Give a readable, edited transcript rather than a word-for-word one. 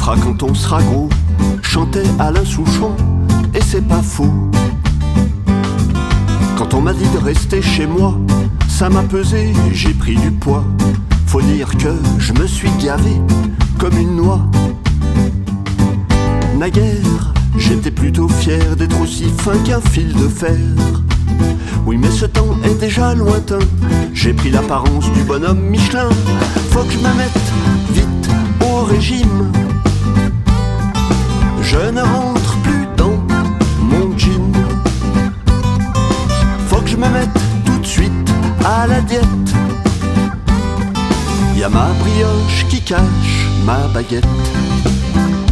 fera quand on sera gros, chantait Alain Souchon, et c'est pas faux. Quand on m'a dit de rester chez moi, ça m'a pesé, j'ai pris du poids. Faut dire que je me suis gavé comme une noix. Naguère, j'étais plutôt fier d'être aussi fin qu'un fil de fer. Oui, mais ce temps est déjà lointain, j'ai pris l'apparence du bonhomme Michelin. Faut que je me mette vite au régime. Je ne rentre plus dans mon jean. Faut que je me mette tout de suite à la diète. Y a ma brioche qui cache ma baguette.